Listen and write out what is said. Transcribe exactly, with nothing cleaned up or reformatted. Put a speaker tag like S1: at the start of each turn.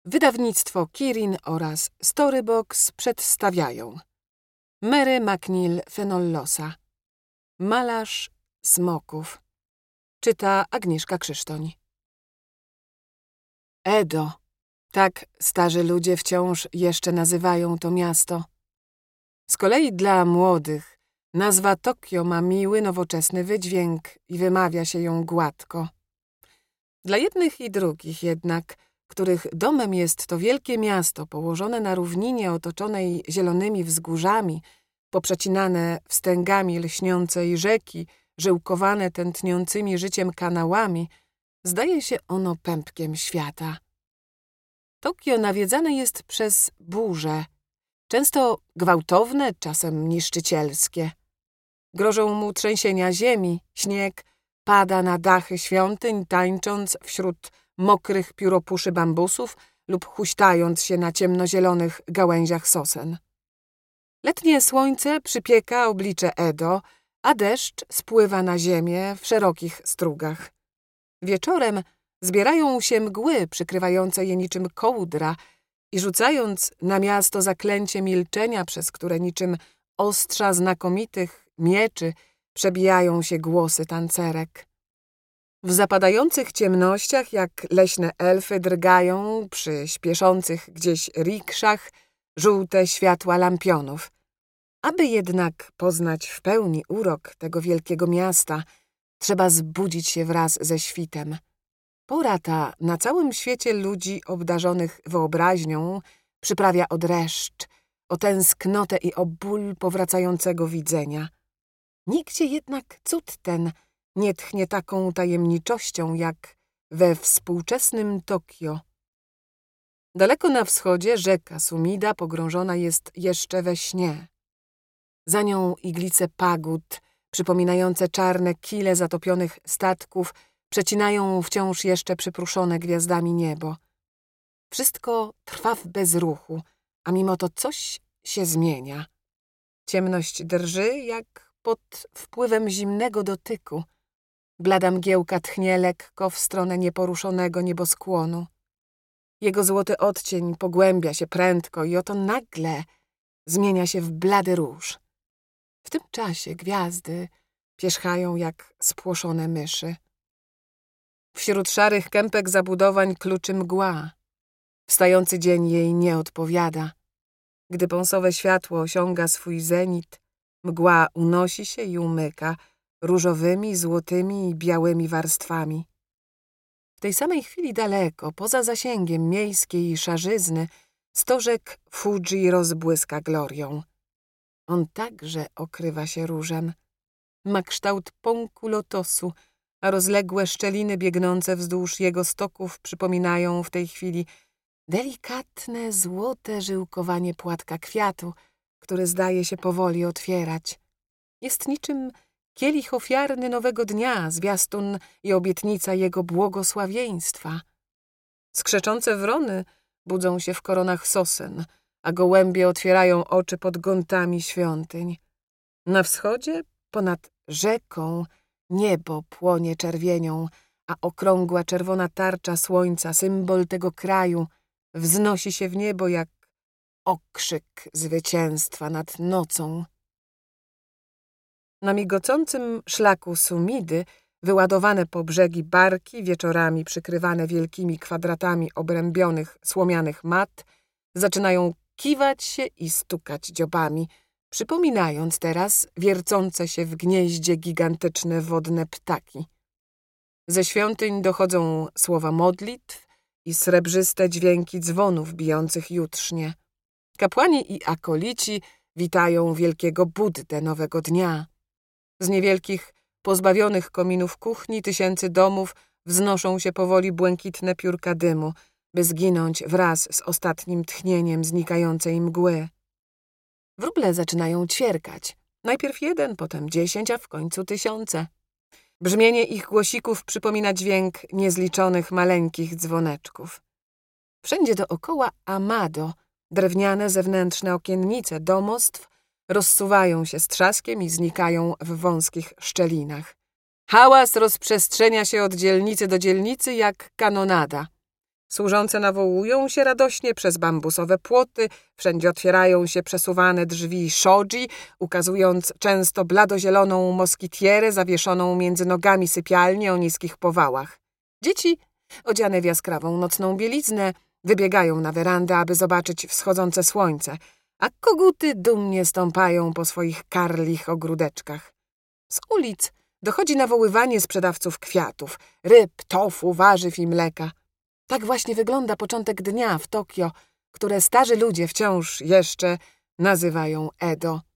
S1: Wydawnictwo Kirin oraz Storybox przedstawiają Mary McNeil Fenollosa, Malarz smoków. Czyta Agnieszka Krzysztoń. Edo. Tak starzy ludzie wciąż jeszcze nazywają to miasto. Z kolei dla młodych nazwa Tokio ma miły, nowoczesny wydźwięk i wymawia się ją gładko. Dla jednych i drugich jednak, których domem jest to wielkie miasto położone na równinie otoczonej zielonymi wzgórzami, poprzecinane wstęgami lśniącej rzeki, żyłkowane tętniącymi życiem kanałami, zdaje się ono pępkiem świata. Tokio nawiedzane jest przez burze, często gwałtowne, czasem niszczycielskie. Grożą mu trzęsienia ziemi, śnieg pada na dachy świątyń, tańcząc wśród mokrych pióropuszy bambusów lub huśtając się na ciemnozielonych gałęziach sosen. Letnie słońce przypieka oblicze Edo, a deszcz spływa na ziemię w szerokich strugach. Wieczorem zbierają się mgły przykrywające je niczym kołdra i rzucając na miasto zaklęcie milczenia, przez które niczym ostrza znakomitych mieczy przebijają się głosy tancerek. W zapadających ciemnościach, jak leśne elfy, drgają przy śpieszących gdzieś rikszach żółte światła lampionów. Aby jednak poznać w pełni urok tego wielkiego miasta, trzeba zbudzić się wraz ze świtem. Pora ta na całym świecie ludzi obdarzonych wyobraźnią przyprawia o dreszcz, o tęsknotę i o ból powracającego widzenia. Nigdzie jednak cud ten nie tchnie taką tajemniczością jak we współczesnym Tokio. Daleko na wschodzie rzeka Sumida pogrążona jest jeszcze we śnie. Za nią iglice pagód, przypominające czarne kile zatopionych statków, przecinają wciąż jeszcze przypruszone gwiazdami niebo. Wszystko trwa w bezruchu, a mimo to coś się zmienia. Ciemność drży jak pod wpływem zimnego dotyku. Blada mgiełka tchnie lekko w stronę nieporuszonego nieboskłonu. Jego złoty odcień pogłębia się prędko i oto nagle zmienia się w blady róż. W tym czasie gwiazdy pierzchają jak spłoszone myszy. Wśród szarych kępek zabudowań kluczy mgła. Wstający dzień jej nie odpowiada. Gdy pąsowe światło osiąga swój zenit, mgła unosi się i umyka różowymi, złotymi i białymi warstwami. W tej samej chwili daleko, poza zasięgiem miejskiej szarzyzny, stożek Fuji rozbłyska glorią. On także okrywa się różem. Ma kształt pąku lotosu, a rozległe szczeliny biegnące wzdłuż jego stoków przypominają w tej chwili delikatne, złote żyłkowanie płatka kwiatu, który zdaje się powoli otwierać. Jest niczym kielich ofiarny nowego dnia, zwiastun i obietnica jego błogosławieństwa. Skrzeczące wrony budzą się w koronach sosen, a gołębie otwierają oczy pod gątami świątyń. Na wschodzie, ponad rzeką, niebo płonie czerwienią, a okrągła czerwona tarcza słońca, symbol tego kraju, wznosi się w niebo jak okrzyk zwycięstwa nad nocą. Na migocącym szlaku Sumidy, wyładowane po brzegi barki, wieczorami przykrywane wielkimi kwadratami obrębionych słomianych mat, zaczynają kiwać się i stukać dziobami, przypominając teraz wiercące się w gnieździe gigantyczne wodne ptaki. Ze świątyń dochodzą słowa modlitw i srebrzyste dźwięki dzwonów bijących jutrznie. Kapłani i akolici witają wielkiego Buddę nowego dnia. Z niewielkich, pozbawionych kominów kuchni tysięcy domów wznoszą się powoli błękitne piórka dymu, by zginąć wraz z ostatnim tchnieniem znikającej mgły. Wróble zaczynają ćwierkać. Najpierw jeden, potem dziesięć, a w końcu tysiące. Brzmienie ich głosików przypomina dźwięk niezliczonych maleńkich dzwoneczków. Wszędzie dookoła amado, drewniane zewnętrzne okiennice domostw rozsuwają się z trzaskiem i znikają w wąskich szczelinach. Hałas rozprzestrzenia się od dzielnicy do dzielnicy jak kanonada. Służące nawołują się radośnie przez bambusowe płoty, wszędzie otwierają się przesuwane drzwi shoji, ukazując często bladozieloną moskitierę zawieszoną między nogami sypialni o niskich powałach. Dzieci, odziane w jaskrawą nocną bieliznę, wybiegają na werandę, aby zobaczyć wschodzące słońce, a koguty dumnie stąpają po swoich karlich ogródeczkach. Z ulic dochodzi nawoływanie sprzedawców kwiatów, ryb, tofu, warzyw i mleka. Tak właśnie wygląda początek dnia w Tokio, które starzy ludzie wciąż jeszcze nazywają Edo.